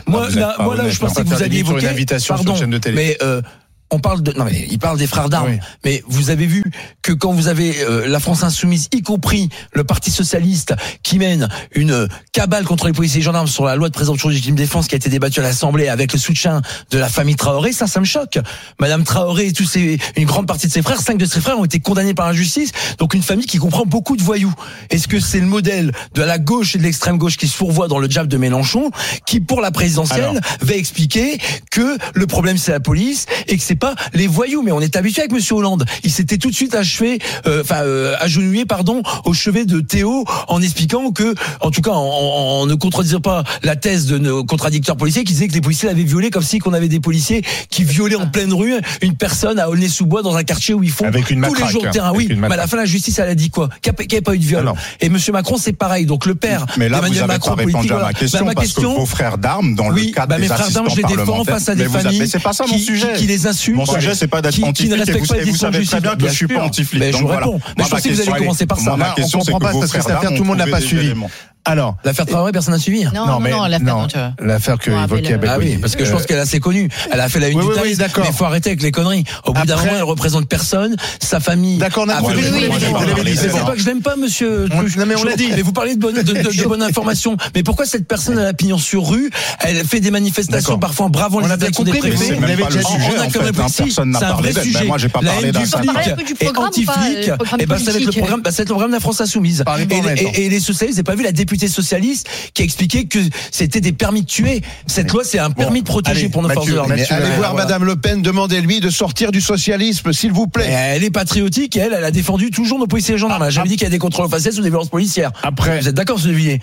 Moi, là, je pensais que vous aviez évoqué. Pardon, mais on parle de, non mais il parle des frères d'armes. Oui. Mais vous avez vu que quand vous avez la France insoumise, y compris le Parti socialiste, qui mène une cabale contre les policiers et gendarmes sur la loi de présomption de légitime défense qui a été débattue à l'Assemblée avec le soutien de la famille Traoré, ça me choque. Madame Traoré et une grande partie de ses frères, 5 de ses frères ont été condamnés par la justice. Donc une famille qui comprend beaucoup de voyous. Est-ce que c'est le modèle de la gauche et de l'extrême gauche qui se fourvoie dans le jab de Mélenchon, qui pour la présidentielle va expliquer que le problème c'est la police et que c'est pas les voyous, mais on est habitué avec Monsieur Hollande. Il s'était tout de suite agenouillé, au chevet de Théo en expliquant que, en tout cas, en ne contredisant pas la thèse de nos contradicteurs policiers qui disaient que les policiers l'avaient violé comme si qu'on avait des policiers qui violaient en pleine rue une personne à Aulnay-sous-Bois dans un quartier où ils font tous les jours de terrain. Oui, mais à la fin la justice elle a dit quoi? Qu'il n'y avait pas eu de viol. Et Monsieur Macron c'est pareil. Donc le père d'Emmanuel Macron politique. Ma question, parce que vos frères d'armes dans le cadre des assistants parlementaires. Mes frères d'armes, je les défends face à des familles qui les insultent. Mon sujet, c'est pas d'être anti-flic, et vous savez très bien que je suis pas anti-flic. Mais je vous réponds. Mais je pensais que vous allez commencer par ça. Ma question, c'est que vos frères d'armes, tout le monde n'a pas suivi. Alors, l'affaire Traoré, personne n'a suivi. L'affaire que évoquait Abel. Ah oui, parce que je pense qu'elle est assez connue. Elle a fait la une du Times. Mais il faut arrêter avec les conneries. Au bout d'un moment, elle représente personne, sa famille. D'accord, on a compris. C'est pas que je l'aime pas, monsieur. Non, mais on l'a dit. Mais vous parlez de bonne information. Mais pourquoi cette personne a la pignon sur rue? Elle fait des manifestations parfois en bravant les actions des préfets. On avait déjà on a quand même personne n'a parlé d'elle. Moi, j'ai pas parlé d'un flic et anti-flic. Et ben, ça va être le programme de la France insoumise. Et les socialistes, j'ai pas vu la députée socialiste qui a expliqué que c'était des permis de tuer. Cette loi, c'est un permis de protéger pour nos forces de l'ordre. Allez voir Madame Le Pen, demandez-lui de sortir du socialisme, s'il vous plaît. Elle est patriotique et elle a défendu toujours nos policiers et gendarmes. J'avais dit qu'il y a des contrôles aux faciès ou des violences policières. Après, vous êtes d'accord, monsieur Villiers?